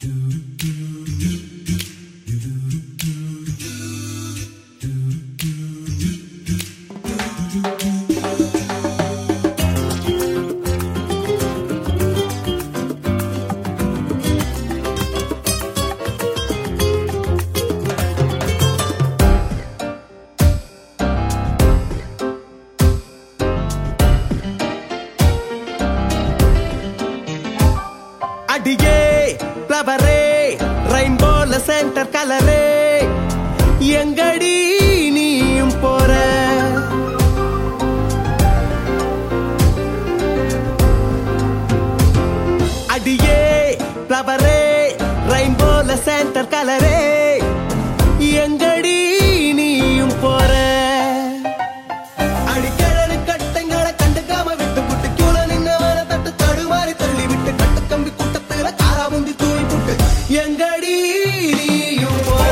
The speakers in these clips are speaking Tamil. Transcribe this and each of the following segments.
அடியே ஃப்ளவரே ரெயின்போல சென்டர் கலரே எங்கடி நீயும் போற அடியே ஃப்ளவரே ரெயின்போல சென்டர் கலரே எங்கடி நீயும் போற அடிக்கடி கட்டைங்களை கண்டுக்காம விட்டு புட்டு கியூல நின்னவன தட்டு தடுமாறி தள்ளி விட்டு கட்டு கம்பி கூட்டத்துல காரா முந்தி தூவி புட்டு எங்கடி நீயும் போற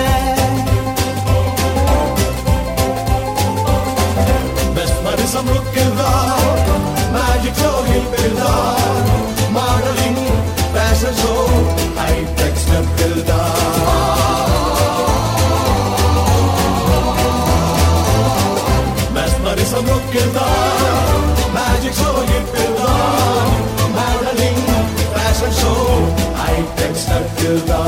Mesmerism lookilla, magic show hilpilla, modeling, fashion show, high-tech stepilla. Mesmerism lookilla, magic show hilpilla, modeling, fashion show, high-tech stepilla.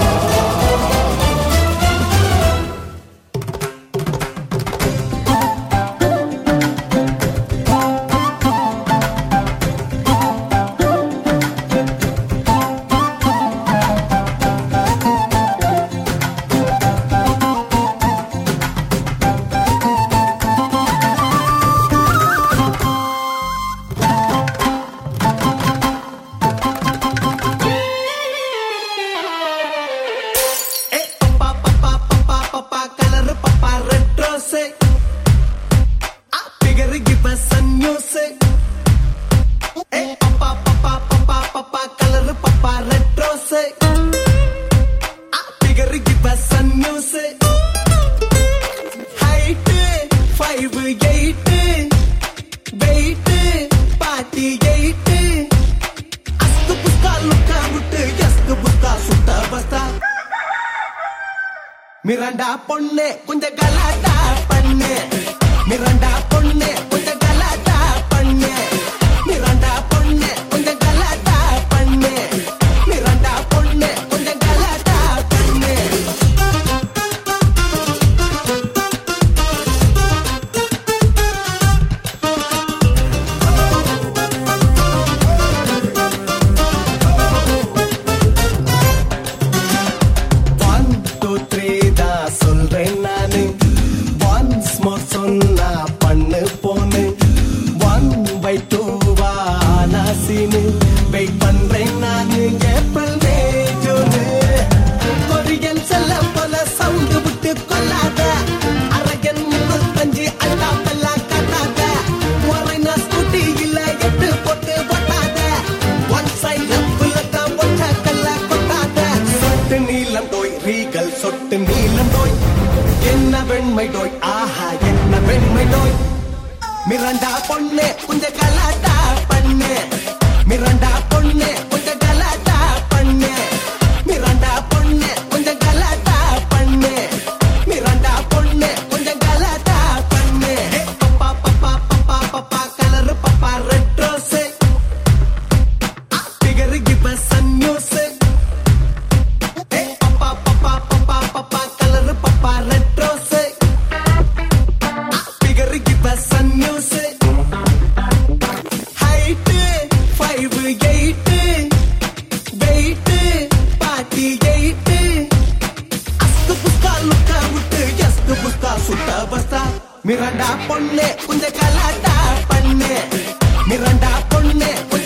மிரண்டா பொண்ணே கொஞ்சம் கலாட்டா பண்ணு மிரண்டா பொண்ணே கொஞ்சம் கலாட்டா பண்ணு மிரண்டா பொண்ணே கொஞ்சம் கலாட்டா பண்ணு மிரண்டா பொண்ணே கொஞ்சம் கலாட்டா பண்ணு சொல்றேன் நானு once more சொன்னா பண்ணு போனு 1/2 நாசினு வெயிட் பண்றேன் நானு ஏப்ரல் மே ஜூன் கொரியன் செல்ல போல சவுண்ட் விட்டு கொள்ளாத அரகன் 35 அல்லா பல்லா கட்டாத ஒரைனா ஸ்கூட்டி இல்ல எட்டு போட்டு போட்டாத ஒன் சைடு புல்லட்டா ஒட்ட கல்ல கொட்டாத சொட்டு நீலம் டோய் ரீகல் சொட்டு நீலம் டோய் என்ன வெண்மை டோய் ஆஹா என்ன வெண்மை டோய் மிரண்டா பொண்ணே கொஞ்சம் கலாட்டா பண்ணு மிரண்டா பொண்ணே கொஞ்சம் கலாட்டா பண்ணு மிரண்டா பொண்ணே கொஞ்சம் கலாட்டா பண்ணு மிரண்டா பொண்ணே கொஞ்சம் கலாட்டா பண்ணு பப்பா பப்பா பப்பா பப்பா கலர் பப்பா red rose figure give us sun news பப்பா பப்பா பப்பா பப்பா கலர் பப்பா red rose figure give us sun news height 5'8" weight 48 அஸ்து புஸ்தா லுக்கா விட்டு எஸ்து புஸ்தா சுத்த பஸ்தா மிரண்டா பொண்ணே கொஞ்சம் கலாட்டா பண்ணு மிரண்டா பொண்ணே